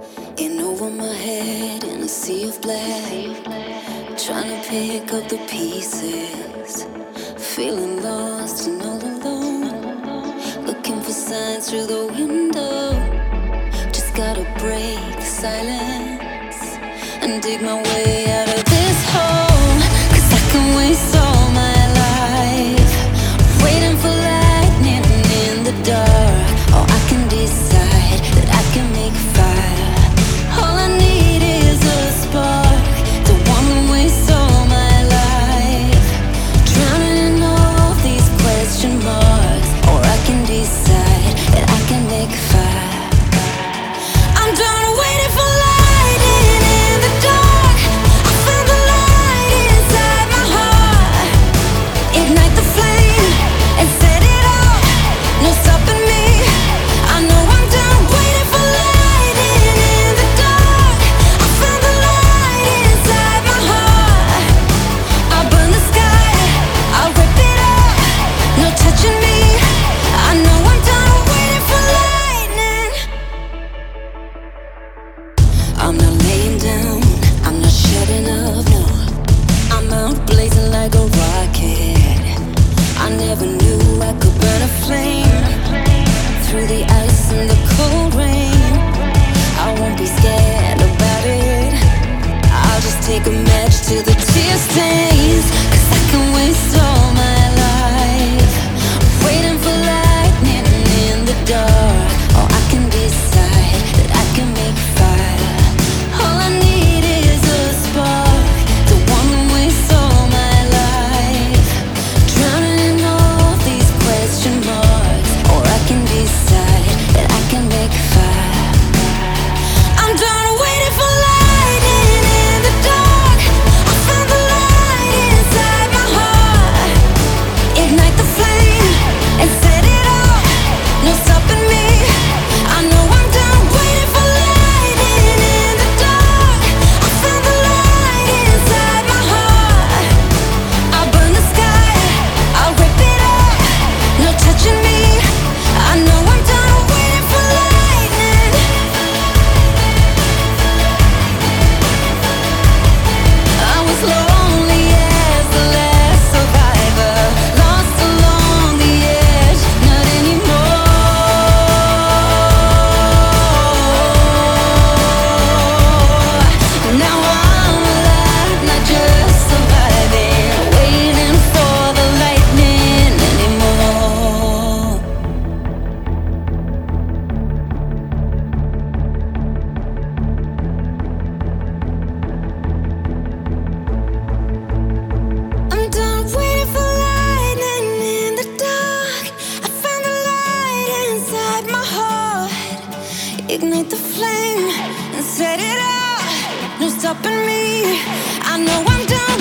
In over my head in a sea of black, trying to pick up the pieces, feeling lost and all alone, looking for signs through the window. Just gotta break the silence and dig my way out of this hole, 'cause I can waste all my life waiting for lightning in the dark, or I can decide that I can make fire. All I need is a spark. Don't wanna waste all my life drowning in all these question marks, or I can decide that I can make fire. I'm done waiting for lightning in the dark. I found the light inside my heart. Ignite the flame and set it off. No stopping me. I know I'm done waiting for lightning in the dark. I found the light inside my heart. I'll burn the sky, I'll rip it up. No touching me. I know I'm done waiting for lightning. I'm not laying down, I'm not shutting up, no. I'm out blazing like a rocket. I never knew I could burn a flame through the ice and the cold rain. I won't be scared about it. I'll just take a match till the tear stains, 'cause I can waste all my life waiting for lightning in the dark, or I can decide that I can make fire. All I need is a spark. Don't wanna waste all my life drowning in all these question marks, or I can decide that I can make fire. I'm done waiting for lightning in the dark. I found the light inside my heart. Ignite the flame and set it off. No stopping me. I know I'm done waiting for lightning in the dark. I found the light inside my heart. I'll burn the sky, I'll rip it up. No touching me. I know I'm done waiting for lightning. I was lonely as the last survivor, lost along the edge, not anymore. Now I'm alive, not just surviving, waiting for the lightning anymore. I'm done waiting for lightning in the dark. I found the light inside my heart. Ignite the flame and set it off. No stopping me. I know I'm done